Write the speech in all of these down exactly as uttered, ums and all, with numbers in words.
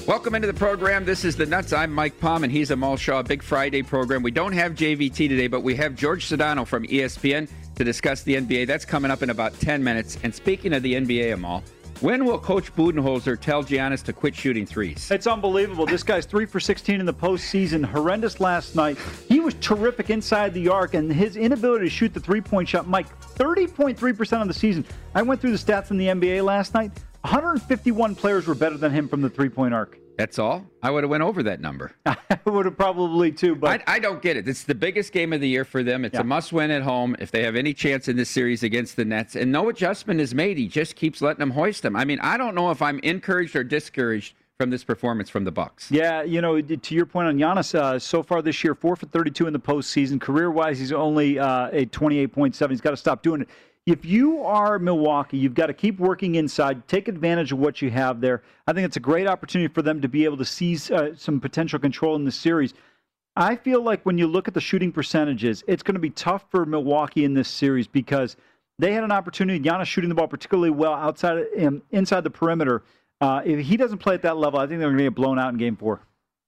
Welcome into the program. This is The Nuts. I'm Mike Palm, and he's Amal Shaw. Big Friday program. We don't have J V T today, but we have George Sedano from E S P N to discuss the N B A. That's coming up in about ten minutes. And speaking of the N B A, Amal, when will Coach Budenholzer tell Giannis to quit shooting threes? It's unbelievable. This guy's three for sixteen in the postseason. Horrendous last night. He was terrific inside the arc, and his inability to shoot the three-point shot, Mike, thirty point three percent on the season. I went through the stats in the N B A last night. one hundred fifty-one players were better than him from the three-point arc. That's all? I would have went over that number. I would have probably too, but I, I don't get it. It's the biggest game of the year for them. It's Yeah. a must-win at home if they have any chance in this series against the Nets. And no adjustment is made. He just keeps letting them hoist them. I mean, I don't know if I'm encouraged or discouraged from this performance from the Bucks. yeah, you know, to your point on Giannis, uh, so far this year, four for thirty-two in the postseason. Career-wise, he's only uh, a twenty-eight point seven. He's got to stop doing it. If you are Milwaukee, you've got to keep working inside, take advantage of what you have there. I think it's a great opportunity for them to be able to seize uh, some potential control in this series. I feel like when you look at the shooting percentages, it's going to be tough for Milwaukee in this series because they had an opportunity. Giannis shooting the ball particularly well outside, of, um, inside the perimeter. Uh, if he doesn't play at that level, I think they're going to get blown out in Game Four.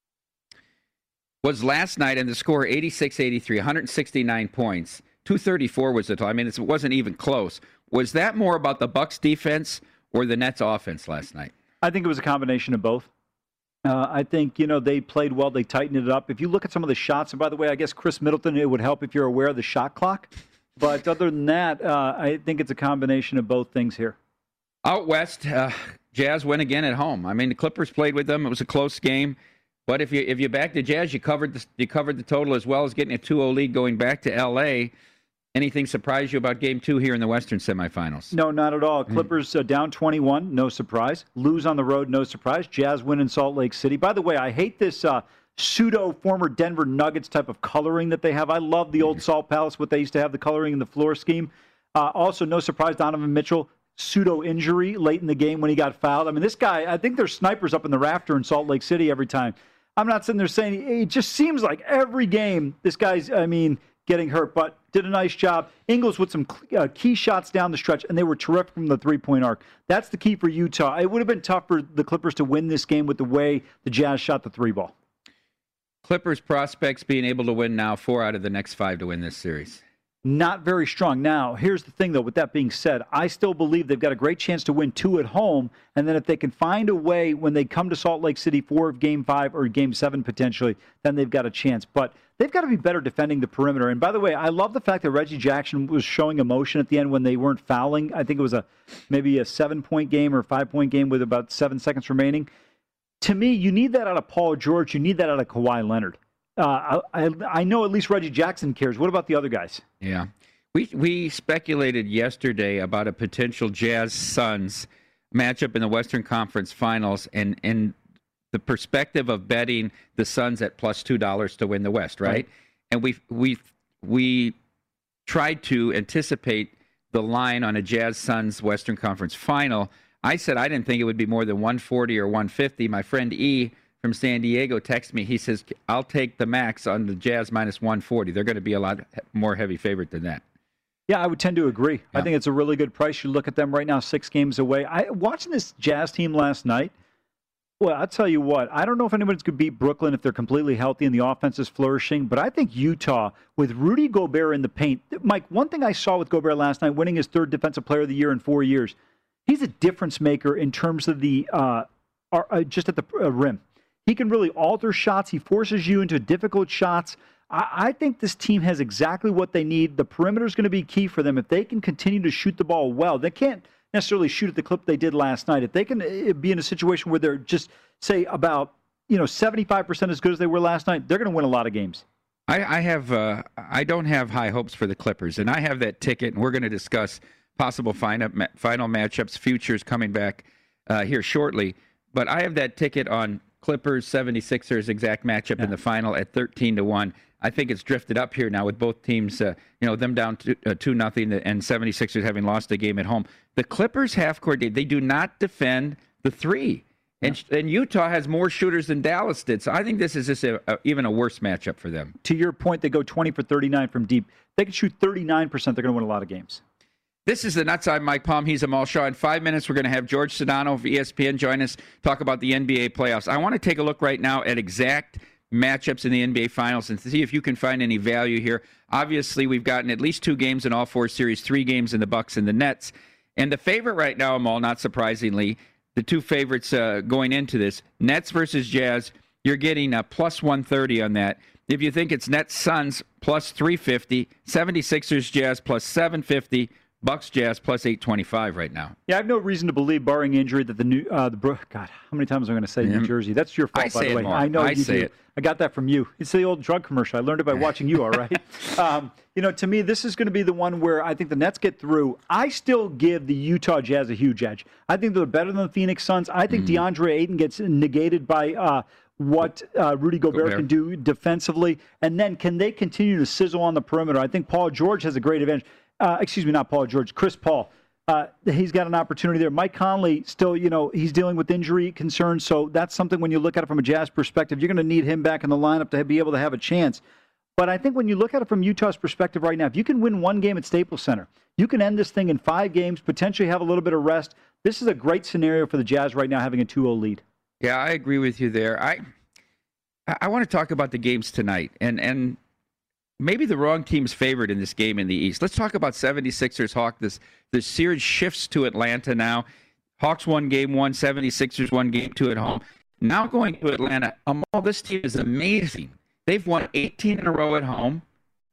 Was last night, and the score eighty-six eighty-three, one hundred sixty-nine points. two thirty-four was the total. I mean, it wasn't even close. Was that more about the Bucks defense or the Nets offense last night? I think it was a combination of both. Uh, I think, you know, they played well. They tightened it up. If you look at some of the shots, and by the way, I guess Chris Middleton, it would help if you're aware of the shot clock. But other than that, uh, I think it's a combination of both things here. Out west, uh, Jazz win again at home. I mean, the Clippers played with them. It was a close game. But if you if you back the Jazz, you covered the, you covered the total as well as getting a two oh lead going back to L A. Anything surprise you about Game Two here in the Western semifinals? No, not at all. Clippers uh, down twenty-one, no surprise. Lose on the road, no surprise. Jazz win in Salt Lake City. By the way, I hate this uh, pseudo former Denver Nuggets type of coloring that they have. I love the old Salt Palace, what they used to have, the coloring in the floor scheme. Uh, also, no surprise, Donovan Mitchell, pseudo injury late in the game when he got fouled. I mean, this guy, I think there's snipers up in the rafter in Salt Lake City every time. I'm not sitting there saying it just seems like every game this guy's, I mean, getting hurt, but did a nice job. Ingles with some uh, key shots down the stretch, and they were terrific from the three-point arc. That's the key for Utah. It would have been tough for the Clippers to win this game with the way the Jazz shot the three ball. Clippers prospects being able to win now four out of the next five to win this series. Not very strong. Now, here's the thing, though. With that being said, I still believe they've got a great chance to win two at home, and then if they can find a way when they come to Salt Lake City for Game five or Game seven potentially, then they've got a chance. But they've got to be better defending the perimeter. And by the way, I love the fact that Reggie Jackson was showing emotion at the end when they weren't fouling. I think it was a maybe a seven-point game or a five-point game with about seven seconds remaining. To me, you need that out of Paul George. You need that out of Kawhi Leonard. Uh, I, I know at least Reggie Jackson cares. What about the other guys? Yeah. We we speculated yesterday about a potential Jazz-Suns matchup in the Western Conference Finals and, and the perspective of betting the Suns at plus two dollars to win the West, right? right. And we we we tried to anticipate the line on a Jazz-Suns Western Conference Final. I said I didn't think it would be more than one forty or one fifty. My friend E from San Diego texted me. He says, I'll take the max on the Jazz minus one forty. They're going to be a lot more heavy favorite than that. Yeah, I would tend to agree. Yeah. I think it's a really good price. You look at them right now, six games away. I watching this Jazz team last night, well, I'll tell you what, I don't know if anybody's going to beat Brooklyn if they're completely healthy and the offense is flourishing, but I think Utah, with Rudy Gobert in the paint, Mike, one thing I saw with Gobert last night, winning his third Defensive Player of the Year in four years, he's a difference maker in terms of the, uh, uh just at the uh, rim. He can really alter shots. He forces you into difficult shots. I, I think this team has exactly what they need. The perimeter is going to be key for them. If they can continue to shoot the ball well, they can't necessarily shoot at the clip they did last night. If they can be in a situation where they're just, say, about you know seventy-five percent as good as they were last night, they're going to win a lot of games. I, I have uh, I don't have high hopes for the Clippers, and I have that ticket, and we're going to discuss possible final, final matchups, futures coming back uh, here shortly. But I have that ticket on Clippers, seventy-sixers exact matchup yeah. in the final at thirteen to one. I think it's drifted up here now with both teams, uh, you know, them down to, uh, two nothing and seventy-sixers having lost a game at home. The Clippers half court, they do not defend the three. And, yeah. and Utah has more shooters than Dallas did. So I think this is just a, a, even a worse matchup for them. To your point, they go twenty for thirty-nine from deep. They can shoot thirty-nine percent. They're going to win a lot of games. This is the Nuts. I'm Mike Palm. He's Amal Shaw. In five minutes, we're going to have George Sedano of E S P N join us, talk about the N B A playoffs. I want to take a look right now at exact matchups in the N B A Finals and see if you can find any value here. Obviously, we've gotten at least two games in all four series, three games in the Bucks and the Nets. And the favorite right now, Amal, not surprisingly, the two favorites uh, going into this, Nets versus Jazz, you're getting a plus one thirty on that. If you think it's Nets Suns, plus three fifty, seventy-sixers Jazz, plus seven fifty, Bucks Jazz plus eight twenty-five right now. Yeah, I have no reason to believe, barring injury, that the new uh, the God, how many times am I going to say yeah. New Jersey? That's your fault, I by say the it way. more. I know I you say do. it. I got that from you. It's the old drug commercial. I learned it by watching you. All right. um, you know, to me, this is going to be the one where I think the Nets get through. I still give the Utah Jazz a huge edge. I think they're better than the Phoenix Suns. I think mm. DeAndre Ayton gets negated by uh, what uh, Rudy Gobert, Gobert can do defensively, and then can they continue to sizzle on the perimeter? I think Paul George has a great advantage. Uh, excuse me, not Paul George, Chris Paul. Uh, he's got an opportunity there. Mike Conley still, you know, he's dealing with injury concerns, so that's something when you look at it from a Jazz perspective, you're going to need him back in the lineup to be able to have a chance. But I think when you look at it from Utah's perspective right now, if you can win one game at Staples Center, you can end this thing in five games, potentially have a little bit of rest. This is a great scenario for the Jazz right now, having a two oh lead. Yeah, I agree with you there. I I want to talk about the games tonight, and and maybe the wrong team's favored in this game in the East. Let's talk about seventy-sixers Hawks. This the series shifts to Atlanta now. Hawks won game one, seventy-sixers won game two at home. Now going to Atlanta, um, all this team is amazing. They've won eighteen in a row at home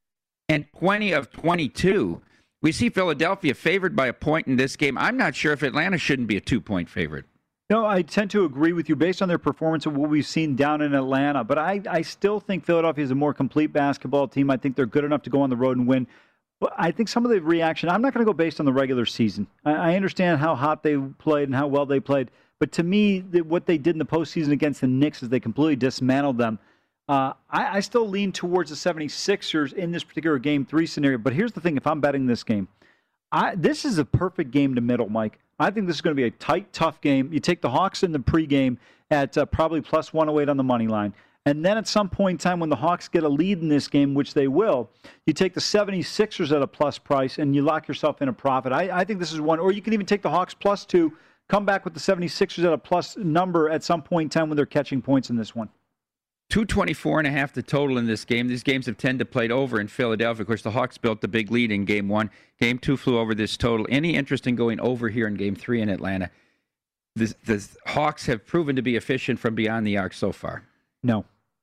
and twenty of twenty-two. We see Philadelphia favored by a point in this game. I'm not sure if Atlanta shouldn't be a two-point favorite. No, I tend to agree with you based on their performance of what we've seen down in Atlanta. But I, I still think Philadelphia is a more complete basketball team. I think they're good enough to go on the road and win. But I think some of the reaction, I'm not going to go based on the regular season. I, I understand how hot they played and how well they played. But to me, the, what they did in the postseason against the Knicks is they completely dismantled them. Uh, I, I still lean towards the seventy-sixers in this particular game three scenario. But here's the thing, if I'm betting this game, I, this is a perfect game to middle, Mike. I think this is going to be a tight, tough game. You take the Hawks in the pregame at uh, probably plus one oh eight on the money line. And then at some point in time when the Hawks get a lead in this game, which they will, you take the seventy-sixers at a plus price and you lock yourself in a profit. I, I think this is one. Or you can even take the Hawks plus two, come back with the seventy-sixers at a plus number at some point in time when they're catching points in this one. two twenty-four and a half the total in this game. These games have tended to play over in Philadelphia. Of course, the Hawks built the big lead in game one. Game two flew over this total. Any interest in going over here in game three in Atlanta? The, the Hawks have proven to be efficient from beyond the arc so far. No.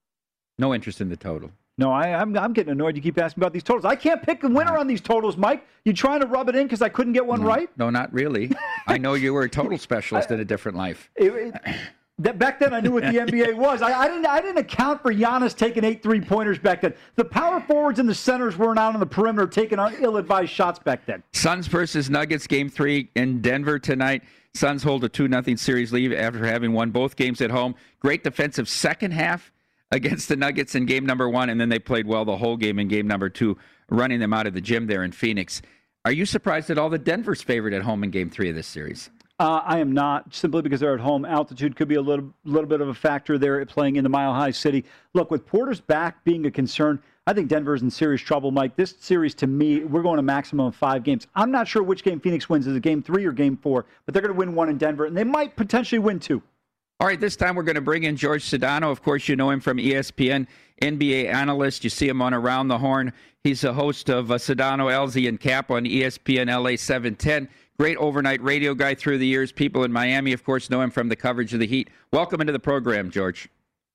No interest in the total. No, I, I'm, I'm getting annoyed. You keep asking about these totals. I can't pick a winner on these totals, Mike. You trying to rub it in because I couldn't get one no, right? No, not really. I know you were a total specialist I, in a different life. It, it, That back then I knew what the N B A was. I, I didn't I didn't account for Giannis taking eight three-pointers back then. The power forwards and the centers weren't out on the perimeter taking ill-advised shots back then. Suns versus Nuggets, game three in Denver tonight. Suns hold a two nothing series lead after having won both games at home. Great defensive second half against the Nuggets in game number one, and then they played well the whole game in game number two, running them out of the gym there in Phoenix. Are you surprised at all that Denver's favored at home in game three of this series? Uh, I am not, simply because they're at home. Altitude could be a little little bit of a factor there playing in the Mile High City. Look, with Porter's back being a concern, I think Denver's in serious trouble, Mike. This series, to me, we're going a maximum of five games. I'm not sure which game Phoenix wins. Is it game three or game four? But they're going to win one in Denver, and they might potentially win two. All right, this time we're going to bring in George Sedano. Of course, you know him from E S P N, N B A analyst. You see him on Around the Horn. He's a host of uh, Sedano, Elzy, and Cap on E S P N L A seven ten. Great overnight radio guy through the years. People in Miami, of course, know him from the coverage of the Heat. Welcome into the program, George.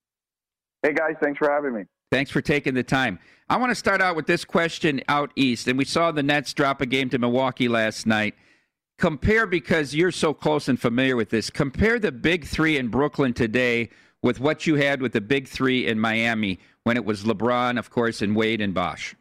Hey, guys. Thanks for having me. Thanks for taking the time. I want to start out with this question out east. And we saw the Nets drop a game to Milwaukee last night. Compare, because you're so close and familiar with this, compare the big three in Brooklyn today with what you had with the big three in Miami when it was LeBron, of course, and Wade and Bosh.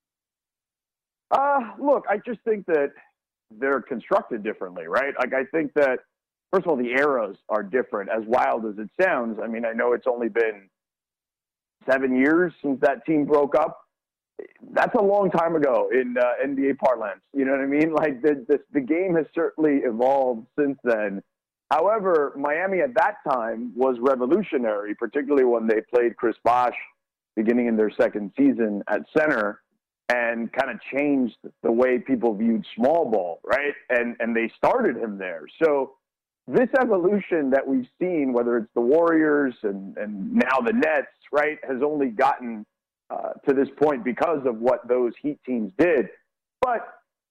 Uh, look, I just think that they're constructed differently, right? Like, I think that, first of all, the eras are different, as wild as it sounds. I mean, I know it's only been seven years since that team broke up. That's a long time ago in uh, N B A parlance. You know what I mean? Like, the, the, the game has certainly evolved since then. However, Miami at that time was revolutionary, particularly when they played Chris Bosh beginning in their second season at center. and kind of changed the way people viewed small ball, right? And and they started him there. So this evolution that we've seen, whether it's the Warriors and, and now the Nets, right, has only gotten uh, to this point because of what those Heat teams did. But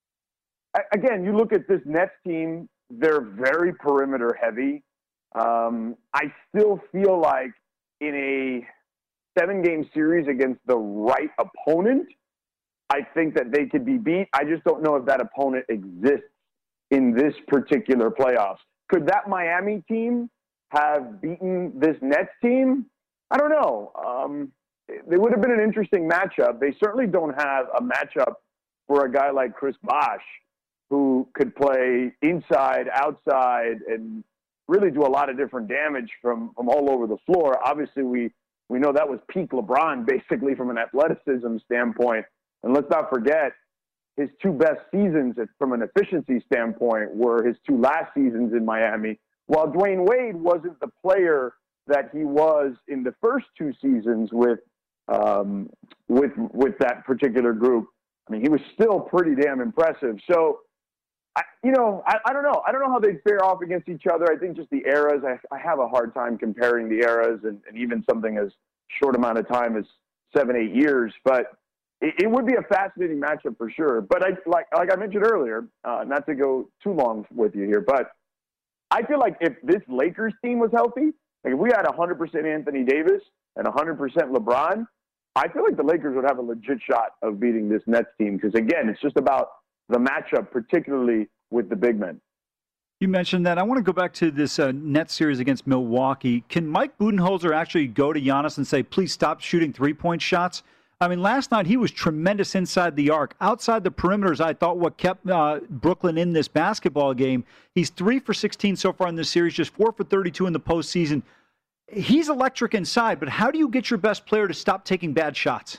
again, you look at this Nets team, they're very perimeter heavy. Um, I still feel like in a seven-game series against the right opponent, I think that they could be beat. I just don't know if that opponent exists in this particular playoffs. Could that Miami team have beaten this Nets team? I don't know. Um, it would have been an interesting matchup. They certainly don't have a matchup for a guy like Chris Bosh, who could play inside, outside, and really do a lot of different damage from, from all over the floor. Obviously, we, we know that was peak LeBron, basically, from an athleticism standpoint. And let's not forget, his two best seasons from an efficiency standpoint were his two last seasons in Miami. While Dwayne Wade wasn't the player that he was in the first two seasons with um, with with that particular group, I mean, he was still pretty damn impressive. So, I, you know, I, I don't know. I don't know how they'd fare off against each other. I think just the eras, I, I have a hard time comparing the eras and, and even something as short amount of time as seven, eight years. But it, it would be a fascinating matchup for sure. But I like like I mentioned earlier, uh, not to go too long with you here, but I feel like if this Lakers team was healthy, like if we had one hundred percent Anthony Davis and one hundred percent LeBron, I feel like the Lakers would have a legit shot of beating this Nets team because, again, it's just about the matchup, particularly with the big men. You mentioned that. I want to go back to this uh, Nets series against Milwaukee. Can Mike Budenholzer actually go to Giannis and say, please stop shooting three-point shots? I mean, last night he was tremendous inside the arc. Outside the perimeters, I thought what kept uh, Brooklyn in this basketball game. He's three for sixteen so far in this series, just four for thirty-two in the postseason. He's electric inside, but how do you get your best player to stop taking bad shots?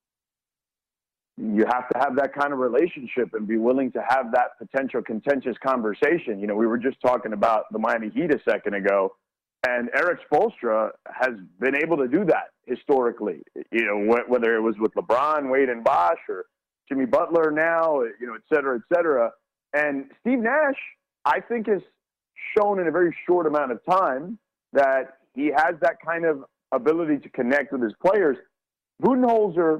You have to have that kind of relationship and be willing to have that potential contentious conversation. You know, we were just talking about the Miami Heat a second ago, and Erik Spoelstra has been able to do that historically. You know, wh- whether it was with LeBron, Wade, and Bosh, or Jimmy Butler now, you know, et cetera, et cetera. And Steve Nash, I think, has shown in a very short amount of time that he has that kind of ability to connect with his players. Budenholzer,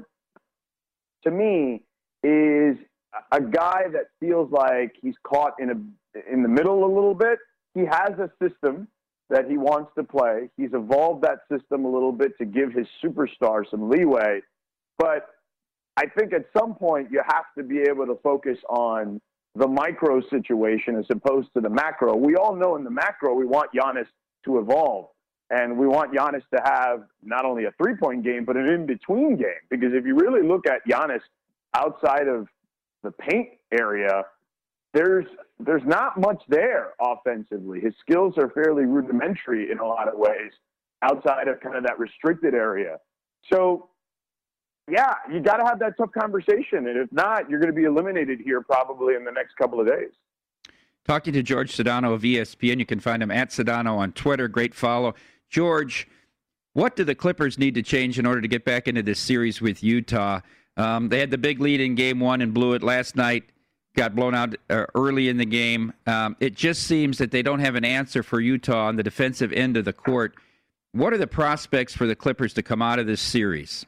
to me, is a guy that feels like he's caught in a in the middle a little bit. He has a system that he wants to play. He's evolved that system a little bit to give his superstar some leeway. But I think at some point you have to be able to focus on the micro situation as opposed to the macro. We all know in the macro we want Giannis to evolve. And we want Giannis to have not only a three-point game, but an in-between game. Because if you really look at Giannis outside of the paint area, there's there's not much there offensively. His skills are fairly rudimentary in a lot of ways outside of kind of that restricted area. So, yeah, you got to have that tough conversation. And if not, you're going to be eliminated here probably in the next couple of days. Talking to George Sedano of E S P N. You can find him at Sedano on Twitter. Great follow. George, what do the Clippers need to change in order to get back into this series with Utah? Um, they had the big lead in game one and blew it last night, got blown out uh, early in the game. Um, it just seems that they don't have an answer for Utah on the defensive end of the court. What are the prospects for the Clippers to come out of this series?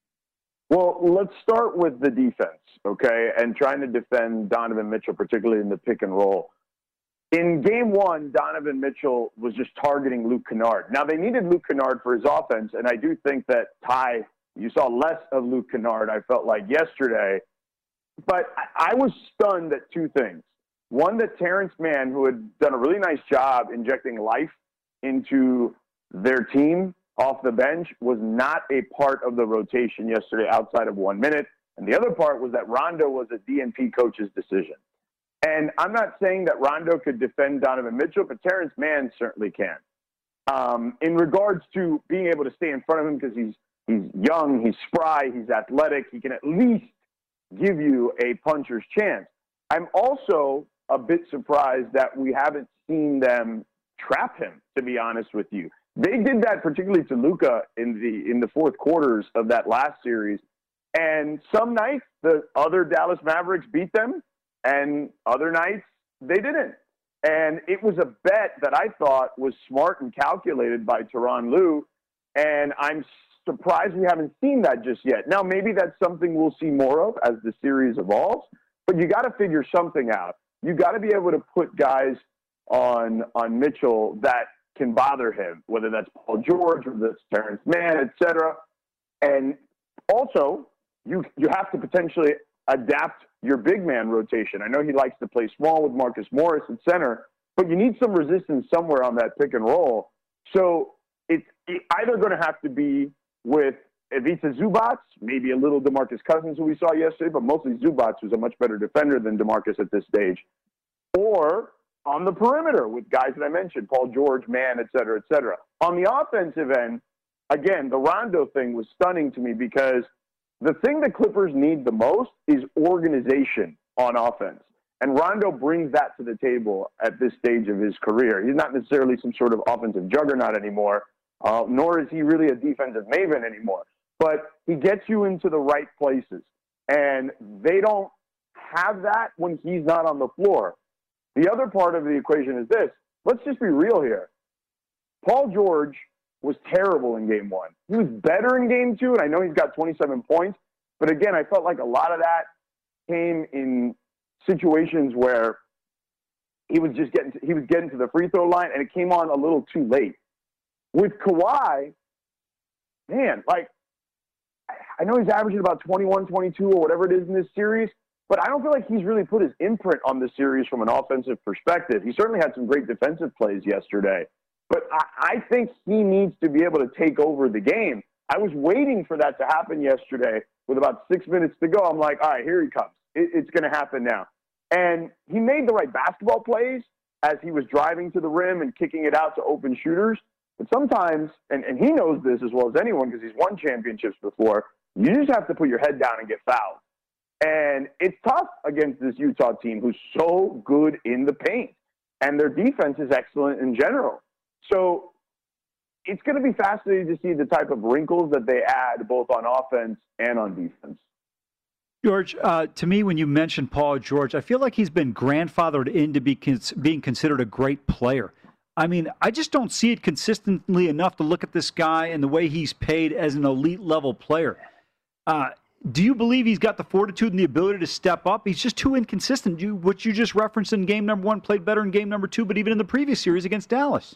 Well, let's start with the defense, okay, and trying to defend Donovan Mitchell, particularly in the pick and roll. In game one, Donovan Mitchell was just targeting Luke Kennard. Now, they needed Luke Kennard for his offense, and I do think that, Ty, you saw less of Luke Kennard, I felt like, yesterday. But I was stunned at two things. One, that Terrence Mann, who had done a really nice job injecting life into their team off the bench, was not a part of the rotation yesterday outside of one minute. And the other part was that Rondo was a D N P coach's decision. And I'm not saying that Rondo could defend Donovan Mitchell, but Terrence Mann certainly can. Um, in regards to being able to stay in front of him because he's he's young, he's spry, he's athletic, he can at least give you a puncher's chance. I'm also a bit surprised that we haven't seen them trap him, to be honest with you. They did that particularly to Luka in the in the fourth quarters of that last series. And some nights, the other Dallas Mavericks beat them, and other nights, they didn't. And it was a bet that I thought was smart and calculated by Tyronn Lue, and I'm surprised we haven't seen that just yet. Now, maybe that's something we'll see more of as the series evolves, but you got to figure something out. You got to be able to put guys on on Mitchell that can bother him, whether that's Paul George, whether that's Terrence Mann, et cetera. And also, you you have to potentially adapt your big man rotation. I know he likes to play small with Marcus Morris at center, but you need some resistance somewhere on that pick and roll. So it's either going to have to be with Ivica Zubac, maybe a little DeMarcus Cousins, who we saw yesterday, but mostly Zubac, who's a much better defender than DeMarcus at this stage, or on the perimeter with guys that I mentioned, Paul George, Mann, et cetera, et cetera. On the offensive end, again, the Rondo thing was stunning to me because the thing the Clippers need the most is organization on offense. And Rondo brings that to the table at this stage of his career. He's not necessarily some sort of offensive juggernaut anymore, uh, nor is he really a defensive maven anymore. But he gets you into the right places. And they don't have that when he's not on the floor. The other part of the equation is this. Let's just be real here. Paul George was terrible in game one. He was better in game two, and I know he's got twenty-seven points. But again, I felt like a lot of that came in situations where he was just getting to, he was getting to the free throw line, and it came on a little too late. With Kawhi, man, like, I know he's averaging about twenty-one, twenty-two, or whatever it is in this series, but I don't feel like he's really put his imprint on the series from an offensive perspective. He certainly had some great defensive plays yesterday. But I, I think he needs to be able to take over the game. I was waiting for that to happen yesterday with about six minutes to go. I'm like, all right, here he comes. It, it's going to happen now. And he made the right basketball plays as he was driving to the rim and kicking it out to open shooters. But sometimes, and, and he knows this as well as anyone because he's won championships before, you just have to put your head down and get fouled. And it's tough against this Utah team who's so good in the paint. And their defense is excellent in general. So it's going to be fascinating to see the type of wrinkles that they add both on offense and on defense. George, uh, to me, when you mentioned Paul George, I feel like he's been grandfathered into be cons- being considered a great player. I mean, I just don't see it consistently enough to look at this guy and the way he's paid as an elite level player. Uh, do you believe he's got the fortitude and the ability to step up? He's just too inconsistent. You, what you just referenced in game number one, played better in game number two, but even in the previous series against Dallas.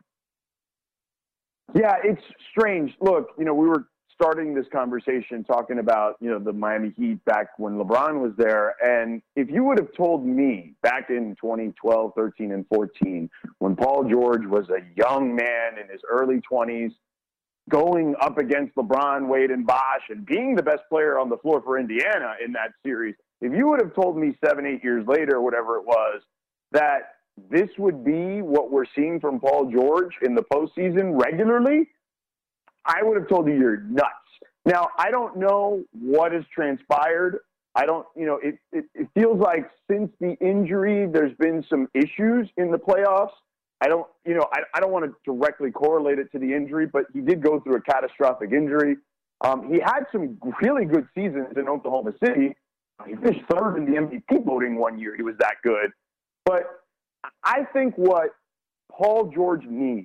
Yeah, it's strange. Look, you know, we were starting this conversation talking about, you know, the Miami Heat back when LeBron was there. And if you would have told me back in twenty twelve, thirteen, and fourteen, when Paul George was a young man in his early twenties, going up against LeBron, Wade, and Bosh, and being the best player on the floor for Indiana in that series, if you would have told me seven, eight years later, whatever it was, that this would be what we're seeing from Paul George in the postseason regularly, I would have told you you're nuts. Now, I don't know what has transpired. I don't, you know, it, it, it feels like since the injury, there's been some issues in the playoffs. I don't, you know, I, I don't want to directly correlate it to the injury, but he did go through a catastrophic injury. Um, he had some really good seasons in Oklahoma City. He finished third in the M V P voting one year. He was that good. But I think what Paul George needs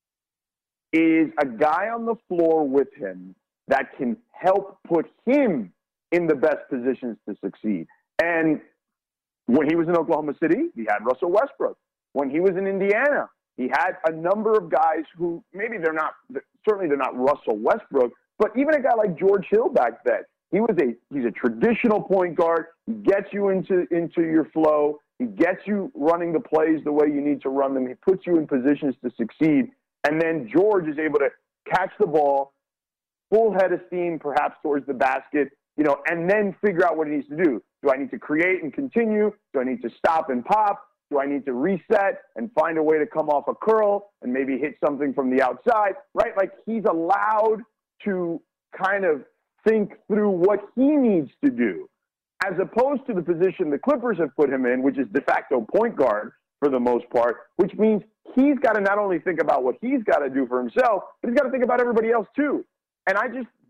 is a guy on the floor with him that can help put him in the best positions to succeed. And when he was in Oklahoma City, he had Russell Westbrook. When he was in Indiana, he had a number of guys who maybe they're not, certainly they're not Russell Westbrook, but even a guy like George Hill back then. He was a, he's a traditional point guard. He gets you into, into your flow. He gets you running the plays the way you need to run them. He puts you in positions to succeed. And then George is able to catch the ball, full head of steam, perhaps towards the basket, you know, and then figure out what he needs to do. Do I need to create and continue? Do I need to stop and pop? Do I need to reset and find a way to come off a curl and maybe hit something from the outside, right? Like he's allowed to kind of think through what he needs to do, as opposed to the position the Clippers have put him in, which is de facto point guard for the most part, which means he's got to not only think about what he's got to do for himself, but he's got to think about everybody else too. And I just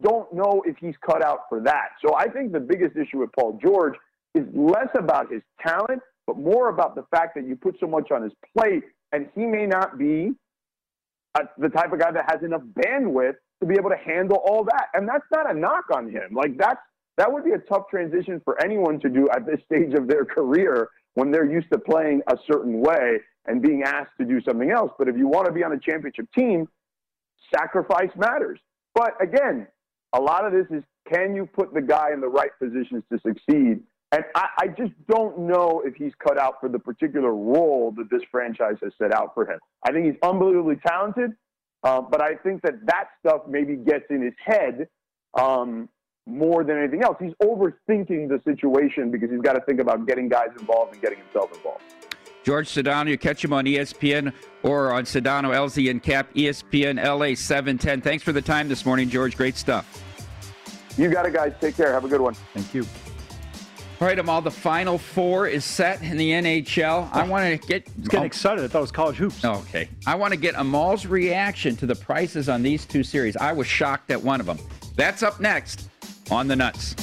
don't know if he's cut out for that. So I think the biggest issue with Paul George is less about his talent, but more about the fact that you put so much on his plate, and he may not be a, the type of guy that has enough bandwidth to be able to handle all that. And that's not a knock on him. Like, that's, that would be a tough transition for anyone to do at this stage of their career when they're used to playing a certain way and being asked to do something else. But if you want to be on a championship team, sacrifice matters. But again, a lot of this is, can you put the guy in the right positions to succeed? And I, I just don't know if he's cut out for the particular role that this franchise has set out for him. I think he's unbelievably talented, uh, but I think that that stuff maybe gets in his head um, more than anything else. He's overthinking the situation because he's got to think about getting guys involved and getting himself involved. George Sedano, you catch him on E S P N or on Sedano, L Z and Cap, E S P N L A seven ten. Thanks for the time this morning, George. Great stuff. You got it, guys. Take care. Have a good one. Thank you. All right, Amal, the Final Four is set in the N H L. I want to get... I was getting excited. I thought it was college hoops. Okay. I want to get Amal's reaction to the prices on these two series. I was shocked at one of them. That's up next on The Nuts.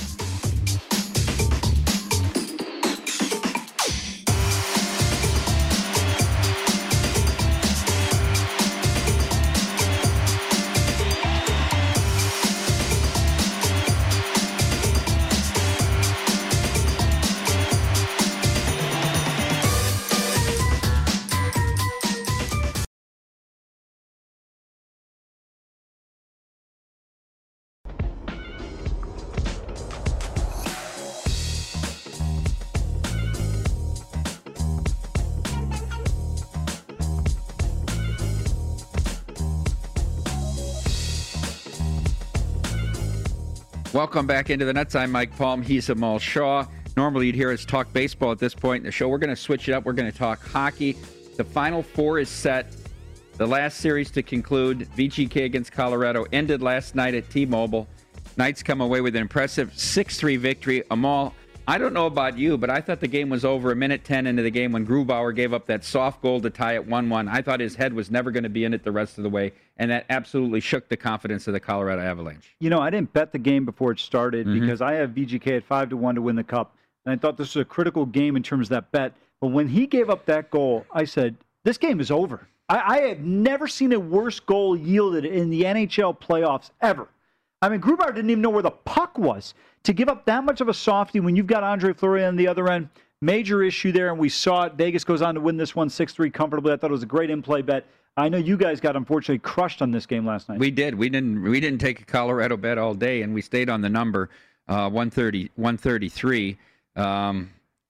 Welcome back into the Nuts. I'm Mike Palm. He's Amal Shaw. Normally you'd hear us talk baseball at this point in the show. We're going to switch it up. We're going to talk hockey. The Final Four is set. The last series to conclude, V G K against Colorado, ended last night at T-Mobile. Knights come away with an impressive six three victory. Amal, I don't know about you, but I thought the game was over a minute ten into the game when Grubauer gave up that soft goal to tie it one one. I thought his head was never going to be in it the rest of the way, and that absolutely shook the confidence of the Colorado Avalanche. You know, I didn't bet the game before it started Mm-hmm. because I have V G K at five to one to win the Cup, and I thought this was a critical game in terms of that bet. But when he gave up that goal, I said, this game is over. I, I have never seen a worse goal yielded in the N H L playoffs ever. I mean, Grubauer didn't even know where the puck was. To give up that much of a softie when you've got Andre Fleury on the other end, major issue there, and we saw it. Vegas goes on to win this one six three comfortably. I thought it was a great in-play bet. I know you guys got, unfortunately, crushed on this game last night. We did. We didn't We didn't take a Colorado bet all day, and we stayed on the number, uh, one thirty, one thirty-three. Um,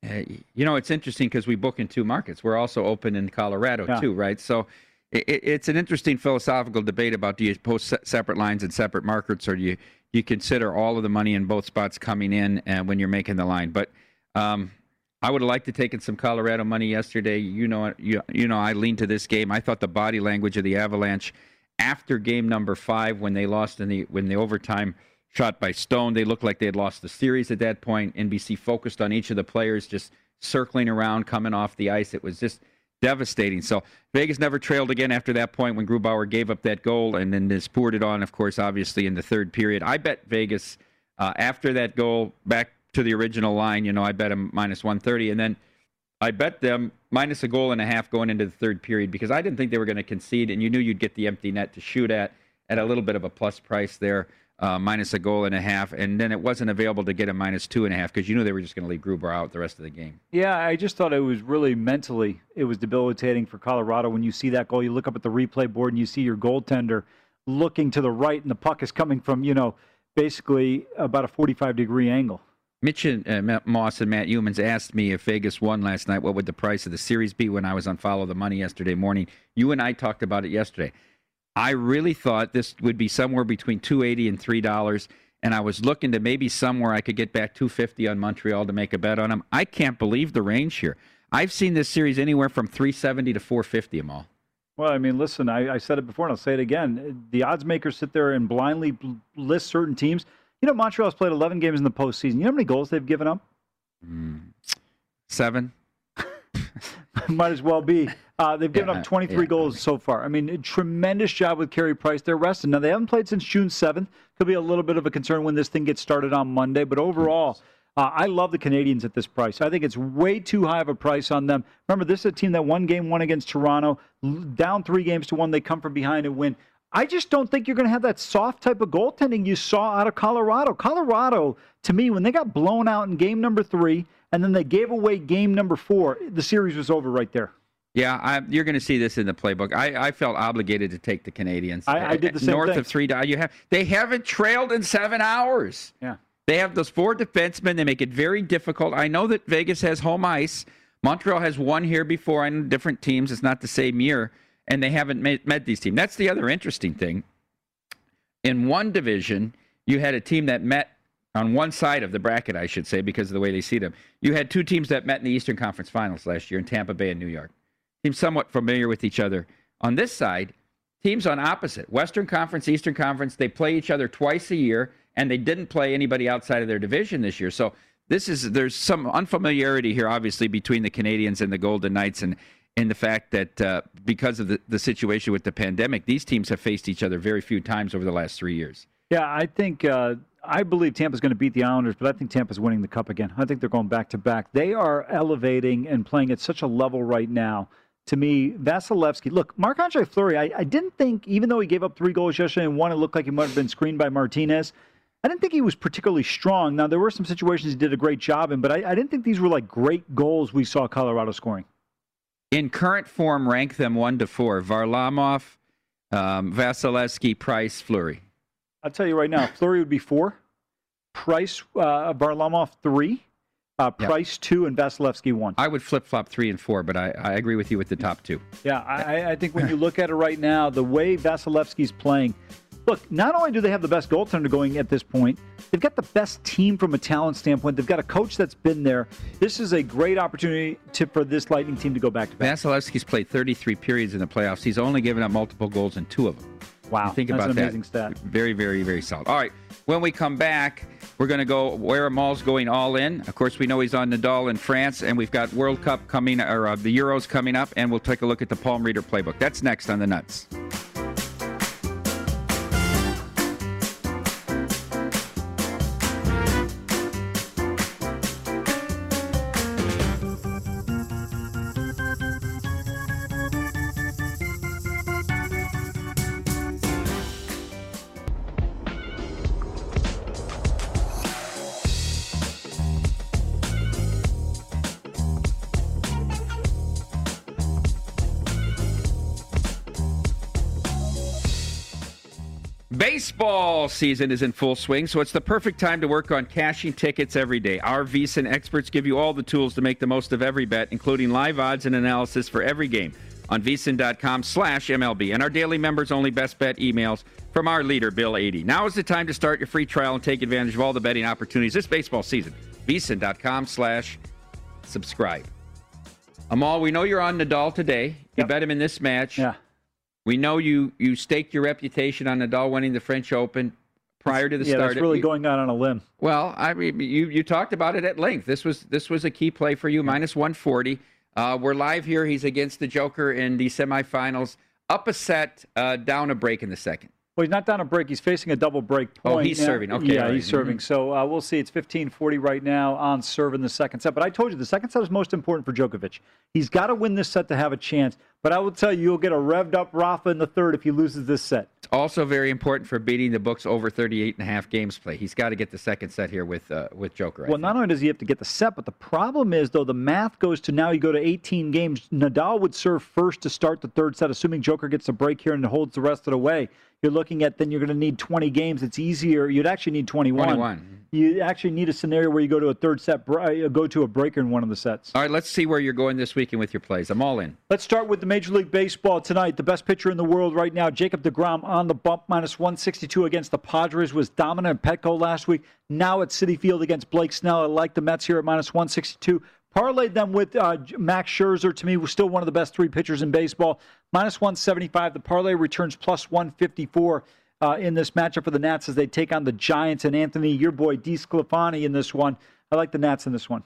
you know, it's interesting because we book in two markets. We're also open in Colorado, yeah. too, right? So it, it's an interesting philosophical debate about do you post separate lines and separate markets, or do you you consider all of the money in both spots coming in uh, when you're making the line. But um, I would have liked to taken some Colorado money yesterday. You know, you, you know, I leaned to this game. I thought the body language of the Avalanche after game number five, when they lost in the when the overtime shot by Stone, they looked like they had lost the series at that point. N B C focused on each of the players just circling around, coming off the ice. It was just devastating. So Vegas never trailed again after that point when Grubauer gave up that goal, and then just poured it on, of course, obviously in the third period. I bet Vegas uh, after that goal back to the original line. You know, I bet them minus one thirty, and then I bet them minus a goal and a half going into the third period because I didn't think they were going to concede, and you knew you'd get the empty net to shoot at at a little bit of a plus price there. Uh, minus a goal and a half, and then it wasn't available to get a minus two and a half because you knew they were just going to leave Grubauer out the rest of the game. Yeah, I just thought it was really mentally, it was debilitating for Colorado when you see that goal. You look up at the replay board and you see your goaltender looking to the right, and the puck is coming from, you know, basically about a forty-five degree angle. Mitch and uh, Moss and Matt Humans asked me if Vegas won last night, what would the price of the series be when I was on Follow the Money yesterday morning. You and I talked about it yesterday. I really thought this would be somewhere between two eighty and three dollars, and I was looking to maybe somewhere I could get back two fifty on Montreal to make a bet on them. I can't believe the range here. I've seen this series anywhere from three seventy to four fifty them all. Well, I mean, listen, I, I said it before and I'll say it again. The odds makers sit there and blindly list certain teams. You know, Montreal's played eleven games in the postseason. You know how many goals they've given up? Mm, seven. Might as well be. Uh, they've given Yeah, up twenty-three yeah. goals so far. I mean, a tremendous job with Carey Price. They're rested. Now, they haven't played since June seventh. Could be a little bit of a concern when this thing gets started on Monday. But overall, uh, I love the Canadians at this price. I think it's way too high of a price on them. Remember, this is a team that won game one against Toronto, l- down three games to one. They come from behind and win. I just don't think you're going to have that soft type of goaltending you saw out of Colorado. Colorado, to me, when they got blown out in game number three and then they gave away game number four, the series was over right there. Yeah, I, you're going to see this in the playbook. I, I felt obligated to take the Canadians. I, I did the same North thing. of three. You have they haven't trailed in seven hours. Yeah. They have those four defensemen. They make it very difficult. I know that Vegas has home ice. Montreal has won here before on different teams. It's not the same year, and they haven't met, met these teams. That's the other interesting thing. In one division, you had a team that met on one side of the bracket, I should say, because of the way they see them. You had two teams that met in the Eastern Conference Finals last year in Tampa Bay and New York. Teams somewhat familiar with each other. On this side, teams on opposite. Western Conference, Eastern Conference, they play each other twice a year, and they didn't play anybody outside of their division this year. So this is there's some unfamiliarity here, obviously, between the Canadians and the Golden Knights, and in the fact that uh, because of the, the situation with the pandemic, these teams have faced each other very few times over the last three years. Yeah, I think uh, I believe Tampa's going to beat the Islanders, but I think Tampa's winning the Cup again. I think they're going back to back. They are elevating and playing at such a level right now. To me, Vasilevsky, look, Marc-Andre Fleury, I, I didn't think, even though he gave up three goals yesterday and one, it looked like he might have been screened by Martinez. I didn't think he was particularly strong. Now, there were some situations he did a great job in, but I, I didn't think these were like great goals we saw Colorado scoring. In current form, rank them one to four. Varlamov, um, Vasilevsky, Price, Fleury. I'll tell you right now, Fleury would be four, Price, uh, Varlamov three, uh, Price yep. two, and Vasilevsky one. I would flip-flop three and four, but I, I agree with you with the top two. Yeah, I, I think when you look at it right now, the way Vasilevsky's playing, look, not only do they have the best goaltender going at this point, they've got the best team from a talent standpoint. They've got a coach that's been there. This is a great opportunity to, for this Lightning team to go back to back. Vasilevsky's played thirty-three periods in the playoffs. He's only given up multiple goals in two of them. Wow, you think that's about an that. amazing stat. Very, very, very solid. All right, when we come back, we're going to go where Amal's going all in. Of course, we know he's on Nadal in France, and we've got World Cup coming, or uh, the Euros coming up, and we'll take a look at the Palm Reader playbook. That's next on The Nuts. Baseball season is in full swing, so it's the perfect time to work on cashing tickets every day. Our VSiN experts give you all the tools to make the most of every bet, including live odds and analysis for every game on VSiN.com slash MLB. And our daily members-only best bet emails from our leader, Bill eighty. Now is the time to start your free trial and take advantage of all the betting opportunities this baseball season. VSiN.com slash subscribe. Amal, we know you're on Nadal today. You Yep. bet him in this match. Yeah. We know you you staked your reputation on Nadal winning the French Open prior to the yeah, start. that's really you, going out on a limb. Well, I mean, you you talked about it at length. This was this was a key play for you, minus one forty. Uh, we're live here. He's against the Joker in the semifinals. Up a set, uh, down a break in the second. Well, he's not down a break. He's facing a double break point. Oh, he's now. serving. Okay, yeah, right. he's serving. Mm-hmm. So uh, we'll see. It's fifteen forty right now on serve in the second set. But I told you the second set is most important for Djokovic. He's got to win this set to have a chance. But I will tell you, you'll get a revved up Rafa in the third if he loses this set. It's also very important for beating the books over thirty-eight and a half games play. He's got to get the second set here with uh, with Joker. I Well, think. not only does he have to get the set, but the problem is, though, the math goes to now you go to eighteen games. Nadal would serve first to start the third set, assuming Joker gets a break here and holds the rest of the way. You're looking at then you're going to need twenty games. It's easier. You'd actually need twenty-one. twenty-one. You actually need a scenario where you go to a third set, uh, go to a breaker in one of the sets. All right, let's see where you're going this weekend with your plays. I'm all in. Let's start with the Major League Baseball tonight. The best pitcher in the world right now, Jacob deGrom, on the bump, minus one sixty-two against the Padres, was dominant at Petco last week. Now at Citi Field against Blake Snell. I like the Mets here at minus one sixty-two. Parlayed them with uh, Max Scherzer, to me, was still one of the best three pitchers in baseball. minus one seventy-five. The parlay returns plus one fifty-four. Uh, in this matchup for the Nats as they take on the Giants and Anthony, your boy, DeSclafani in this one. I like the Nats in this one.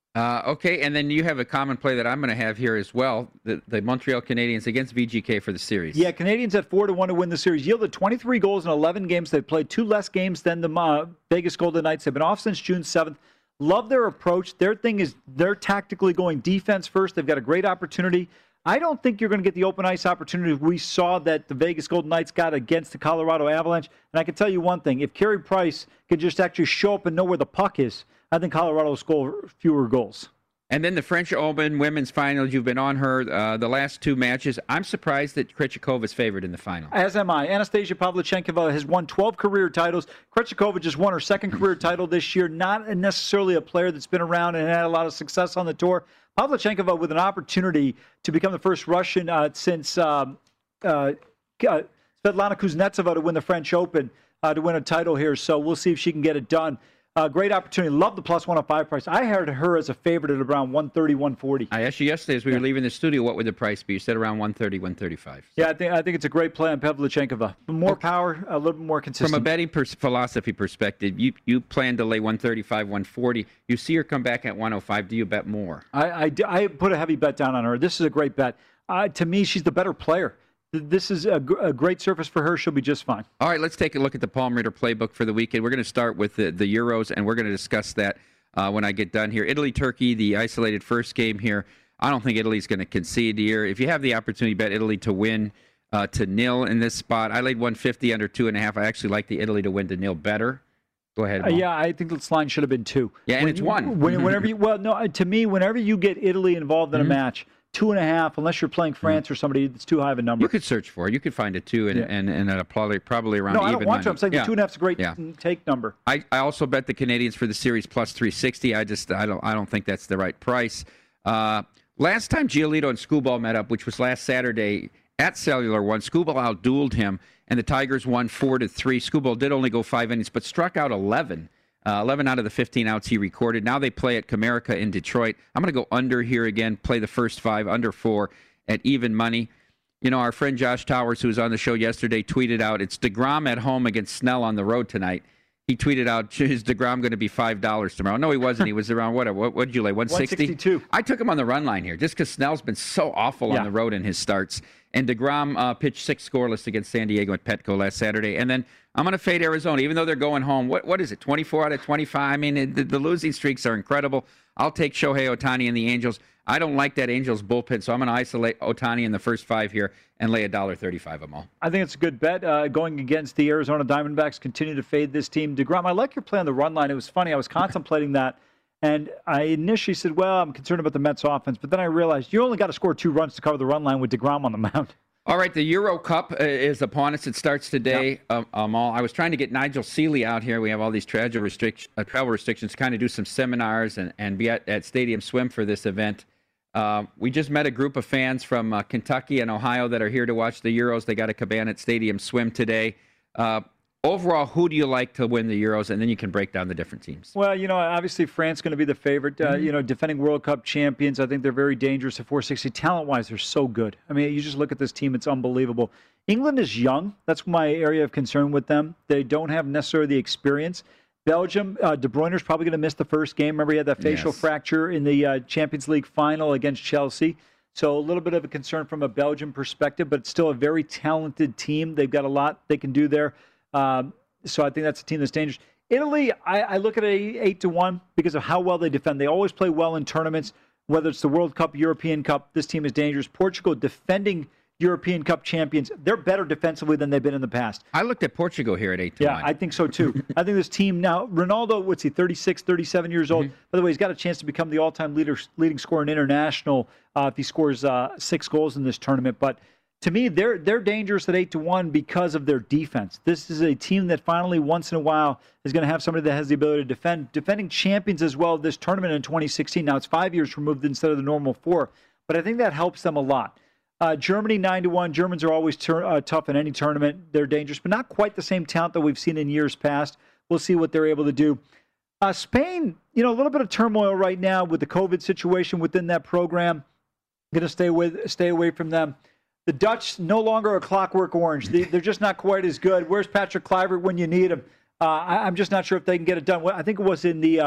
Uh, okay, and then you have a common play that I'm going to have here as well. The, the Montreal Canadiens against V G K for the series. Yeah, Canadians at four to one to win the series. Yielded twenty-three goals in eleven games. They've played two less games than the uh, Vegas Golden Knights. They've been off since June seventh. Love their approach. Their thing is they're tactically going defense first. They've got a great opportunity. I don't think you're going to get the open ice opportunity we saw that the Vegas Golden Knights got against the Colorado Avalanche. And I can tell you one thing. If Carey Price could just actually show up and know where the puck is, I think Colorado will score fewer goals. And then the French Open women's finals, you've been on her uh, the last two matches. I'm surprised that Krejcikova is favored in the final. As am I. Anastasia Pavlyuchenkova has won twelve career titles. Krejcikova just won her second career title this year. Not necessarily a player that's been around and had a lot of success on the tour. Pavlyuchenkova with an opportunity to become the first Russian uh, since um, uh, uh, Svetlana Kuznetsova to win the French Open, uh, to win a title here. So we'll see if she can get it done. Uh, great opportunity. Love the plus one oh five price. I had her as a favorite at around one thirty, one forty. I asked you yesterday as we were leaving the studio, what would the price be? You said around one thirty, one thirty-five. So. Yeah, I think I think it's a great play on Pavlyuchenkova. More okay. power, a little bit more consistent. From a betting pers- philosophy perspective, you you plan to lay one thirty-five, one forty. You see her come back at one oh five. Do you bet more? I, I, I put a heavy bet down on her. This is a great bet. Uh, to me, she's the better player. This is a, a great surface for her. She'll be just fine. All right, let's take a look at the Palm Reader playbook for the weekend. We're going to start with the, the Euros, and we're going to discuss that uh, when I get done here. Italy, Turkey, the isolated first game here. I don't think Italy's going to concede here. If you have the opportunity, bet Italy to win uh, to nil in this spot. I laid one fifty under two and a half. I actually like the Italy to win to nil better. Go ahead. Uh, yeah, I think this line should have been two. Yeah, and when, it's one. When, whenever you, well, no, to me, whenever you get Italy involved in mm-hmm. a match, two and a half, unless you're playing France mm-hmm. or somebody, it's too high of a number. You could search for it. You could find it too, and yeah. and, and uh, probably probably around no, even I don't want money. to. I'm saying yeah. the two and a half is a great yeah. take number. I, I also bet the Canadians for the series plus three sixty. I just I don't I don't think that's the right price. Uh, last time Giolito and Skubal met up, which was last Saturday at Cellular One, Skubal outdueled him, and the Tigers won four to three. Skubal did only go five innings, but struck out eleven. Uh, eleven out of the fifteen outs he recorded. Now they play at Comerica in Detroit. I'm going to go under here again, play the first five, under four at even money. You know, our friend Josh Towers, who was on the show yesterday, tweeted out, it's DeGrom at home against Snell on the road tonight. He tweeted out, is DeGrom going to be five dollars tomorrow? No, he wasn't. He was around, what, what did you lay, one sixty? one sixty-two. I took him on the run line here just because Snell's been so awful yeah. on the road in his starts. And DeGrom uh, pitched six scoreless against San Diego at Petco last Saturday. And then I'm going to fade Arizona, even though they're going home. What What is it, twenty-four out of twenty-five? I mean, it, the, the losing streaks are incredible. I'll take Shohei Ohtani and the Angels. I don't like that Angels bullpen, so I'm going to isolate Ohtani in the first five here and lay one dollar thirty-five them all. I think it's a good bet. Uh, going against the Arizona Diamondbacks, continue to fade this team. DeGrom, I like your play on the run line. It was funny. I was contemplating that, and I initially said, well, I'm concerned about the Mets offense, but then I realized you only got to score two runs to cover the run line with DeGrom on the mound. All right, the Euro Cup is upon us. It starts today. Yeah. Um, all. I was trying to get Nigel Seeley out here. We have all these travel, restrict, uh, travel restrictions, kind of do some seminars and, and be at, at Stadium Swim for this event. Uh, we just met a group of fans from uh, Kentucky and Ohio that are here to watch the Euros. They got a cabana at Stadium Swim today. Uh, overall, who do you like to win the Euros? And then you can break down the different teams. Well, you know, obviously France going to be the favorite. Uh, mm-hmm. You know, defending World Cup champions. I think they're very dangerous at four sixty. Talent-wise, they're so good. I mean, you just look at this team; it's unbelievable. England is young. That's my area of concern with them. They don't have necessarily the experience. Belgium, uh, De Bruyne's probably going to miss the first game. Remember, he had that facial yes. fracture in the uh, Champions League final against Chelsea. So a little bit of a concern from a Belgian perspective, but it's still a very talented team. They've got a lot they can do there. Um, so I think that's a team that's dangerous. Italy, I, I look at a eight to one because of how well they defend. They always play well in tournaments, whether it's the World Cup, European Cup. This team is dangerous. Portugal, defending European Cup champions, they're better defensively than they've been in the past. I looked at Portugal here at eight to yeah, one. Yeah, I think so too. I think this team now, Ronaldo, what's he, thirty-six, thirty-seven years old. Mm-hmm. By the way, he's got a chance to become the all-time leader, leading scorer in international uh, if he scores uh, six goals in this tournament. But to me, they're they're dangerous at eight to one because of their defense. This is a team that finally, once in a while, is going to have somebody that has the ability to defend. Defending champions as well this tournament in twenty sixteen. Now it's five years removed instead of the normal four. But I think that helps them a lot. Uh, Germany, nine to one. Germans are always tur- uh, tough in any tournament. They're dangerous, but not quite the same talent that we've seen in years past. We'll see what they're able to do. Uh, Spain, you know, a little bit of turmoil right now with the COVID situation within that program. Going to stay with, stay away from them. The Dutch, no longer a clockwork orange. They, they're just not quite as good. Where's Patrick Kluivert when you need him? Uh, I, I'm just not sure if they can get it done. I think it was in the uh,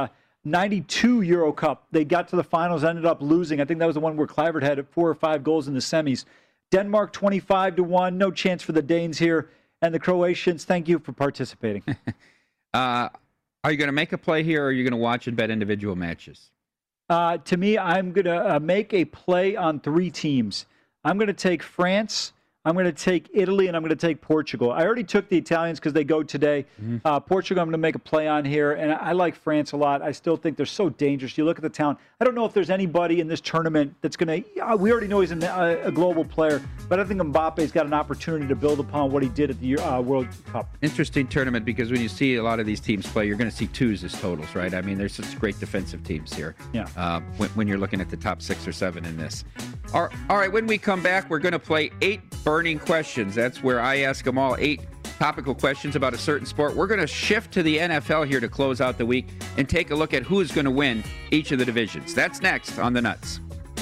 ninety-two Euro Cup. They got to the finals, ended up losing. I think that was the one where Kluivert had four or five goals in the semis. Denmark twenty-five to one. No chance for the Danes here. And the Croatians, thank you for participating. uh, are you going to make a play here, or are you going to watch and bet individual matches? Uh, to me, I'm going to uh, make a play on three teams. I'm going to take France, I'm going to take Italy, and I'm going to take Portugal. I already took the Italians because they go today. Mm-hmm. Uh, Portugal, I'm going to make a play on here, and I, I like France a lot. I still think they're so dangerous. You look at the talent. I don't know if there's anybody in this tournament that's going to uh, – we already know he's a, a global player, but I think Mbappe's got an opportunity to build upon what he did at the uh, World Cup. Interesting tournament, because when you see a lot of these teams play, you're going to see twos as totals, right? I mean, there's such great defensive teams here. Yeah. Uh, when, when you're looking at the top six or seven in this. All right, when we come back, we're going to play eight burning questions. That's where I ask them all eight topical questions about a certain sport. We're going to shift to the N F L here to close out the week and take a look at who is going to win each of the divisions. That's next on The Nuts.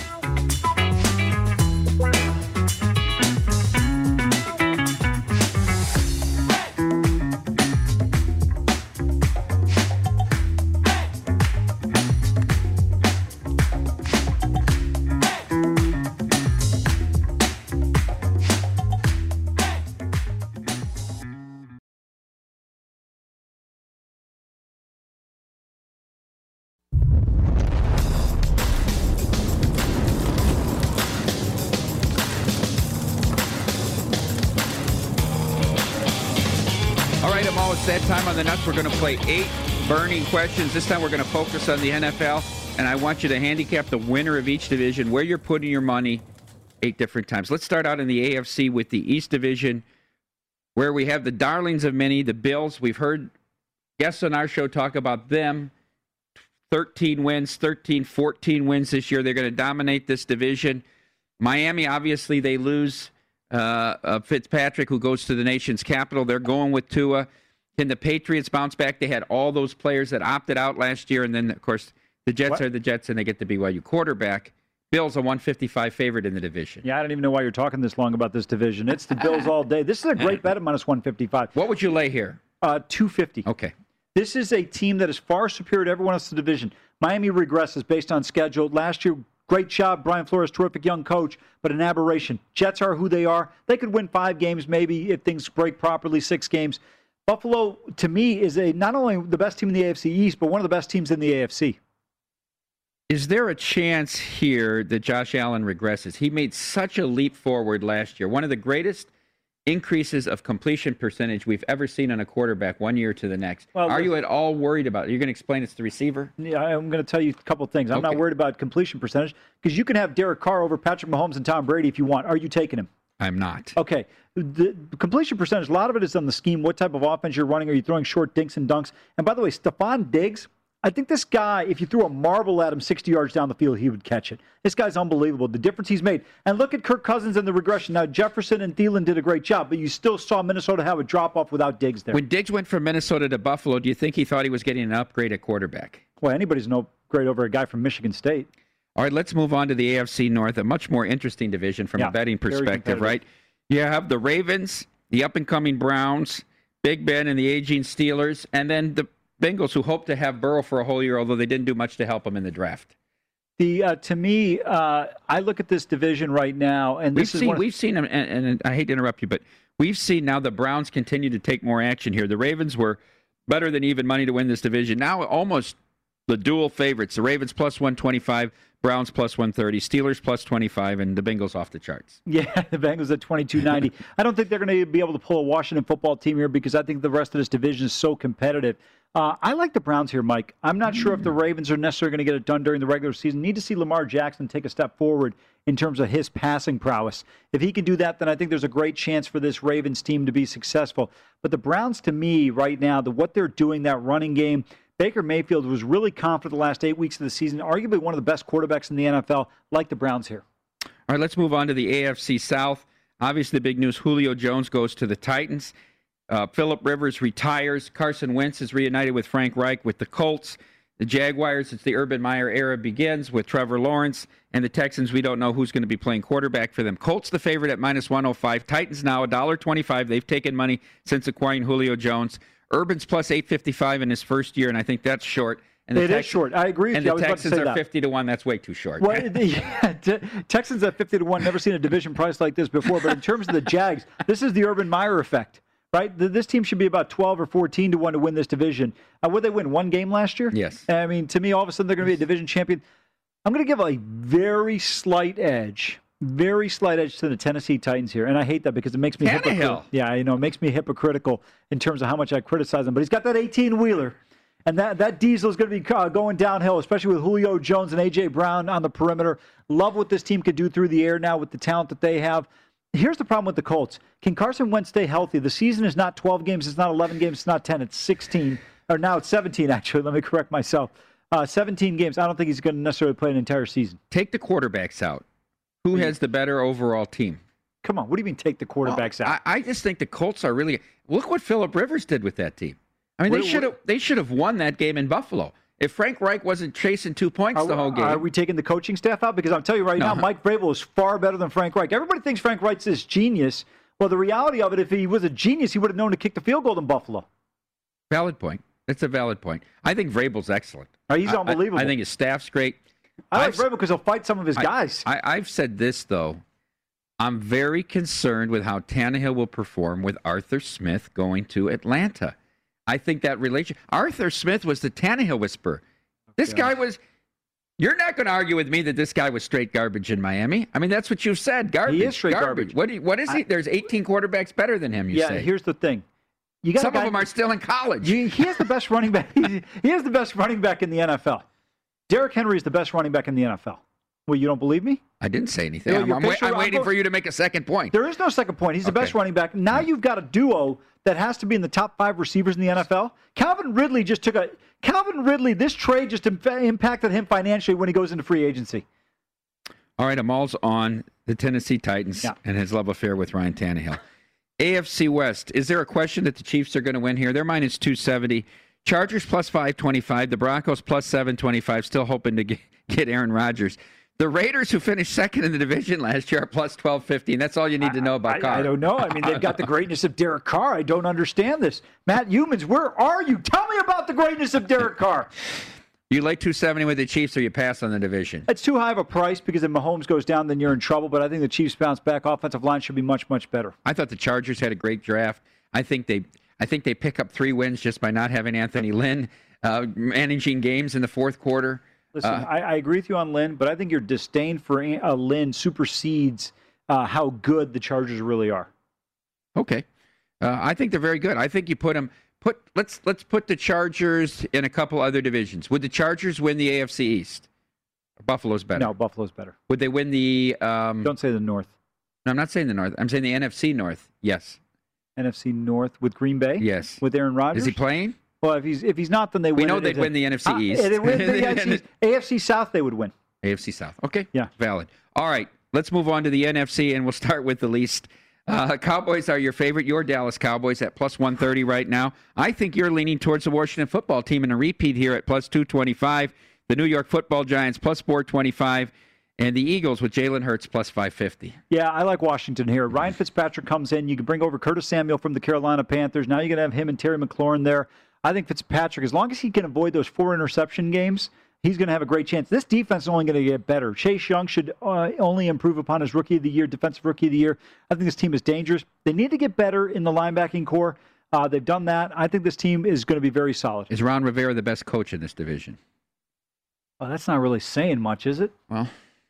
It's that time on The Nuts. We're going to play eight burning questions. This time we're going to focus on the N F L, and I want you to handicap the winner of each division, where you're putting your money, eight different times. Let's start out in the A F C with the East Division, where we have the darlings of many, the Bills. We've heard guests on our show talk about them. thirteen wins, thirteen, fourteen wins this year. They're going to dominate this division. Miami, obviously, they lose uh, uh, Fitzpatrick, who goes to the nation's capital. They're going with Tua. Can the Patriots bounce back? They had all those players that opted out last year, and then, of course, the Jets what? are the Jets, and they get the B Y U quarterback. Bills a one fifty-five favorite in the division. Yeah, I don't even know why you're talking this long about this division. It's the Bills all day. This is a great bet at minus one fifty-five. What would you lay here? Uh, two fifty. Okay. This is a team that is far superior to everyone else in the division. Miami regresses based on schedule. Last year, great job. Brian Flores, terrific young coach, but an aberration. Jets are who they are. They could win five games maybe if things break properly, six games. Buffalo, to me, is a not only the best team in the A F C East, but one of the best teams in the A F C. Is there a chance here that Josh Allen regresses? He made such a leap forward last year. One of the greatest increases of completion percentage we've ever seen on a quarterback one year to the next. Well, Are you at all worried about it? You're going to explain it's the receiver? Yeah, I'm going to tell you a couple of things. I'm okay. not worried about completion percentage because you can have Derek Carr over Patrick Mahomes and Tom Brady if you want. Are you taking him? I'm not. Okay. The completion percentage, a lot of it is on the scheme. What type of offense you're running? Are you throwing short dinks and dunks? And by the way, Stephon Diggs, I think this guy, if you threw a marble at him sixty yards down the field, he would catch it. This guy's unbelievable, the difference he's made. And look at Kirk Cousins and the regression. Now, Jefferson and Thielen did a great job, but you still saw Minnesota have a drop-off without Diggs there. When Diggs went from Minnesota to Buffalo, do you think he thought he was getting an upgrade at quarterback? Well, anybody's no upgrade over a guy from Michigan State. All right, let's move on to the A F C North, a much more interesting division from yeah, a betting perspective, right? You have the Ravens, the up-and-coming Browns, Big Ben and the aging Steelers, and then the Bengals, who hope to have Burrow for a whole year, although they didn't do much to help him in the draft. The uh, to me, uh, I look at this division right now, and this we've is seen one of... we've seen them, and, and I hate to interrupt you, but we've seen now the Browns continue to take more action here. The Ravens were better than even money to win this division. Now almost the dual favorites: the Ravens plus one twenty-five, Browns plus one thirty, Steelers plus twenty-five, and the Bengals off the charts. Yeah, the Bengals at twenty-two ninety. I don't think they're going to be able to pull a Washington football team here because I think the rest of this division is so competitive. Uh, I like the Browns here, Mike. I'm not sure if the Ravens are necessarily going to get it done during the regular season. Need to see Lamar Jackson take a step forward in terms of his passing prowess. If he can do that, then I think there's a great chance for this Ravens team to be successful. But the Browns, to me, right now, the what they're doing, that running game, Baker Mayfield was really confident the last eight weeks of the season, arguably one of the best quarterbacks in the N F L, like the Browns here. All right, let's move on to the A F C South. Obviously, the big news, Julio Jones goes to the Titans. Uh, Phillip Rivers retires. Carson Wentz is reunited with Frank Reich with the Colts. The Jaguars, it's the Urban Meyer era begins with Trevor Lawrence. And the Texans, we don't know who's going to be playing quarterback for them. Colts the favorite at minus one oh five. Titans now one dollar twenty-five. They've taken money since acquiring Julio Jones. Urban's plus eight fifty-five in his first year, and I think that's short. And the it Tex- is short. I agree with and you. the I was Texans about to say are that. fifty to one. That's way too short. Well, the, yeah, t- Texans at fifty to one. Never seen a division price like this before. But in terms of the Jags, this is the Urban Meyer effect, right? The, this team should be about twelve or fourteen to one to win this division. Uh, would they win one game last year? Yes. I mean, to me, all of a sudden they're going to be a division champion. I'm going to give a very slight edge, very slight edge to the Tennessee Titans here, and I hate that because it makes me Tannehill. hypocritical. Yeah, you know, it makes me hypocritical in terms of how much I criticize him. But he's got that eighteen-wheeler. And that, that diesel is going to be uh, going downhill, especially with Julio Jones and A J. Brown on the perimeter. Love what this team could do through the air now with the talent that they have. Here's the problem with the Colts. Can Carson Wentz stay healthy? The season is not twelve games. It's not eleven games. It's not ten. It's sixteen. Or now it's seventeen, actually. Let me correct myself. Uh, seventeen games. I don't think he's going to necessarily play an entire season. Take the quarterbacks out. Who has the better overall team? Come on. What do you mean take the quarterbacks Well, out? I, I just think the Colts are really. Look what Phillip Rivers did with that team. I mean, What- they should have they should have won that game in Buffalo. If Frank Reich wasn't chasing two points Are, the whole game. are we taking the coaching staff out? Because I'll tell you right No. now, Mike Vrabel is far better than Frank Reich. Everybody thinks Frank Reich's this genius. Well, the reality of it, if he was a genius, he would have known to kick the field goal in Buffalo. Valid point. It's a valid point. I think Vrabel's excellent. Oh, he's I- I- unbelievable. I, think his staff's great. I like I've- Vrabel because he'll fight some of his I- guys. I, I've said this, though. I'm very concerned with how Tannehill will perform with Arthur Smith going to Atlanta. I think that relation. Arthur Smith was the Tannehill whisperer. This guy was. You're not going to argue with me that this guy was straight garbage in Miami. I mean, that's what you've said. Garbage. He is straight garbage. What, do you, what is he? I- There's eighteen quarterbacks better than him, you yeah, say. here's the thing. You got Some a guy, of them are still in college. you- he has the best running back. He, he has the best running back in the N F L. Derrick Henry is the best running back in the N F L. Well, you don't believe me? I didn't say anything. Yo, I'm, your I'm, wait- picture- I'm I'm waiting go- for you to make a second point. There is no second point. He's the Okay. best running back. Now you've got a duo that has to be in the top five receivers in the N F L. Calvin Ridley just took a Calvin Ridley. This trade just im- impacted him financially when he goes into free agency. All right, Amal's on the Tennessee Titans Yeah. and his love affair with Ryan Tannehill. A F C West, is there a question that the Chiefs are going to win here? They're minus two seventy. Chargers plus five twenty-five. The Broncos plus seven twenty-five. Still hoping to get, get Aaron Rodgers. The Raiders, who finished second in the division last year, are plus twelve fifty. And that's all you need to know about I, Carr. I don't know. I mean, they've got the greatness of Derek Carr. I don't understand this. Matt Humans, where are you? Tell me about the greatness of Derek Carr. You lay two seventy with the Chiefs, or you pass on the division? It's too high of a price because if Mahomes goes down, then you're in trouble. But I think the Chiefs bounce back. Offensive line should be much, much better. I thought the Chargers had a great draft. I think they, I think they pick up three wins just by not having Anthony Lynn uh, managing games in the fourth quarter. Listen, Uh, I, I agree with you on Lynn, but I think your disdain for uh, Lynn supersedes uh, how good the Chargers really are. Okay, uh, I think they're very good. I think you put them. Put let's let's put the Chargers in a couple other divisions. Would the Chargers win the A F C East? Buffalo's better. No, Buffalo's better. Would they win the? Um, Don't say the North. no, I'm not saying the North. I'm saying the N F C North. Yes. N F C North with Green Bay? Yes. With Aaron Rodgers? Is he playing? Well, if he's if he's not, then they We win. know it. they'd It's a- win the N F C Uh, East. they win the A F C, A F C South, they would win. A F C South. Okay. Yeah. Valid. All right. Let's move on to the N F C, and we'll start with the least. Uh, Cowboys are your favorite. Your Dallas Cowboys at plus one thirty right now. I think you're leaning towards the Washington football team in a repeat here at plus two twenty-five. The New York football Giants plus four twenty-five. And the Eagles with Jalen Hurts plus five fifty. Yeah, I like Washington here. Ryan Fitzpatrick comes in. You can bring over Curtis Samuel from the Carolina Panthers. Now you're going to have him and Terry McLaurin there. I think Fitzpatrick, as long as he can avoid those four interception games, he's going to have a great chance. This defense is only going to get better. Chase Young should uh, only improve upon his Rookie of the Year, Defensive Rookie of the Year. I think this team is dangerous. They need to get better in the linebacking core. Uh, they've done that. I think this team is going to be very solid. Is Ron Rivera the best coach in this division? Well, that's not really saying much, is it? Well,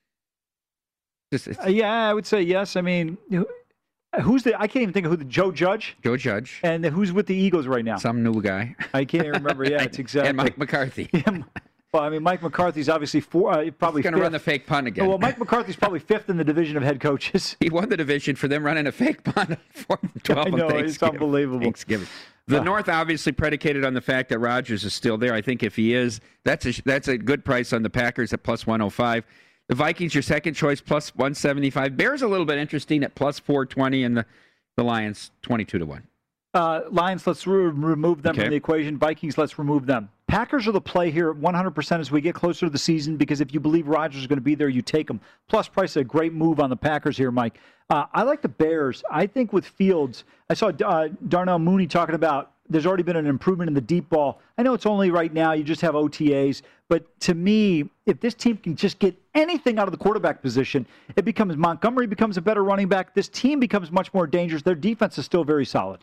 just, it's Uh, yeah, I would say yes. I mean, who- who's the? I can't even think of who the Joe Judge Joe Judge, and who's with the Eagles right now. some new guy, I can't even remember. Yeah, it's exactly. and Mike McCarthy. Yeah, well, I mean, Mike McCarthy's obviously four, uh, probably He's going to fifth. run the fake punt again. Oh, well, Mike McCarthy's probably fifth in the division of head coaches. He won the division for them running a fake punt on fourth and twelve I know, on it's Thanksgiving. unbelievable. Thanksgiving. The Uh. North obviously predicated on the fact that Rodgers is still there. I think if he is, that's a that's a good price on the Packers at plus one oh five. The Vikings, your second choice, plus one seventy-five. Bears a little bit interesting at plus four twenty, and the, the Lions twenty-two to one. Uh, Lions, let's re- remove them Okay. from the equation. Vikings, let's remove them. Packers are the play here one hundred percent as we get closer to the season because if you believe Rodgers is going to be there, you take him. Plus, price a great move on the Packers here, Mike. Uh, I like the Bears. I think with Fields, I saw uh, Darnell Mooney talking about there's already been an improvement in the deep ball. I know it's only right now, you just have O T As, but to me, if this team can just get anything out of the quarterback position, it becomes Montgomery becomes a better running back. This team becomes much more dangerous. Their defense is still very solid.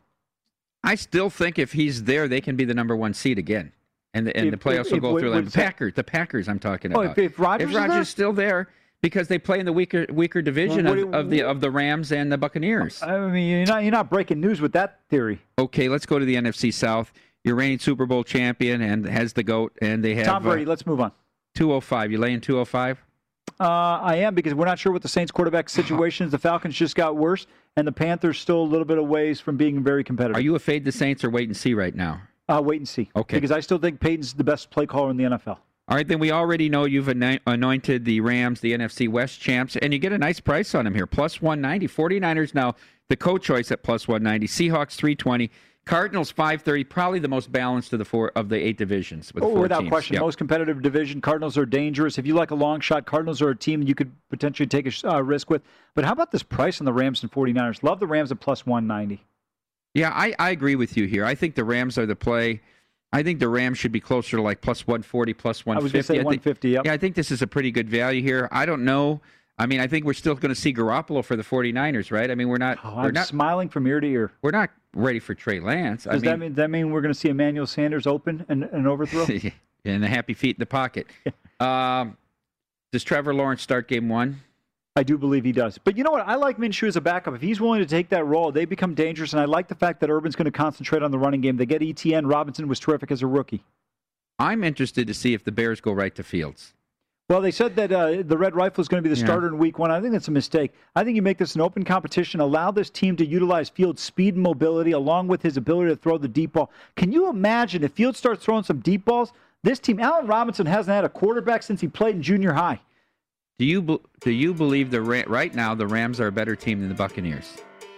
I still think if he's there, they can be the number one seed again. And the, and If- the playoffs if- will go if- through what them. The is that? Packers, the Packers I'm talking Oh, about. if- if Rodgers is Rodgers there? is still there, because they play in the weaker weaker division Well, what of, do- of the of the Rams and the Buccaneers. I mean, you're not, you're not breaking news with that theory. Okay, let's go to the N F C South. Your reigning Super Bowl champion and has the GOAT, and they have Tom Brady, uh, let's move on. two oh five. You laying two oh five? Uh, I am, because we're not sure what the Saints quarterback situation is. The Falcons just got worse, and the Panthers still a little bit of ways from being very competitive. Are you a fade the Saints or wait and see right now? Uh, wait and see. Okay. Because I still think Peyton's the best play caller in the N F L. All right, then we already know you've anoint- anointed the Rams, the N F C West champs, and you get a nice price on them here, plus one ninety. forty-niners now the co-choice at plus one ninety. Seahawks three twenty. Cardinals five thirty, probably the most balanced of the four of the eight divisions. With Oh, four without teams. question, Yep. most competitive division. Cardinals are dangerous. If you like a long shot, Cardinals are a team you could potentially take a sh- uh, risk with. But how about this price on the Rams and forty-niners? Love the Rams at plus one ninety. Yeah, I, I agree with you here. I think the Rams are the play. I think the Rams should be closer to like plus one forty, plus one fifty. I was going to say I think- one fifty. Yep. Yeah, I think this is a pretty good value here. I don't know. I mean, I think we're still going to see Garoppolo for the forty-niners, right? I mean, we're not Oh, we're I'm not smiling from ear to ear. we're not ready for Trey Lance. I Does mean, that mean that mean we're going to see Emmanuel Sanders open and an overthrow? and the happy feet in the pocket. um, does Trevor Lawrence start game one? I do believe he does. But you know what? I like Minshew as a backup. If he's willing to take that role, they become dangerous. And I like the fact that Urban's going to concentrate on the running game. They get E T N. Robinson was terrific as a rookie. I'm interested to see if the Bears go right to Fields. Well, they said that uh, the Red Rifle is going to be the Yeah. starter in week one. I think that's a mistake. I think you make this an open competition, allow this team to utilize Fields' speed and mobility along with his ability to throw the deep ball. Can you imagine if Fields starts throwing some deep balls? This team, Allen Robinson hasn't had a quarterback since he played in junior high. Do you be- do you believe the Ra- right now the Rams are a better team than the Buccaneers?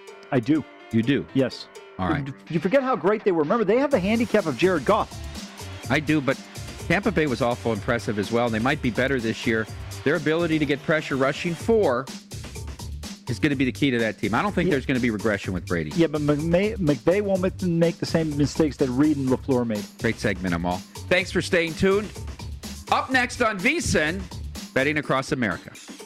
I do. You do. Yes. All right. You forget how great they were. Remember, they have the handicap of Jared Goff. I do, but Tampa Bay was awful impressive as well. They might be better this year. Their ability to get pressure rushing four is going to be the key to that team. I don't think Yeah. there's going to be regression with Brady. Yeah, but McVay, McVay won't make- make the same mistakes that Reed and LaFleur made. Great segment, Amal. Thanks for staying tuned. Up next on VSiN, Betting Across America.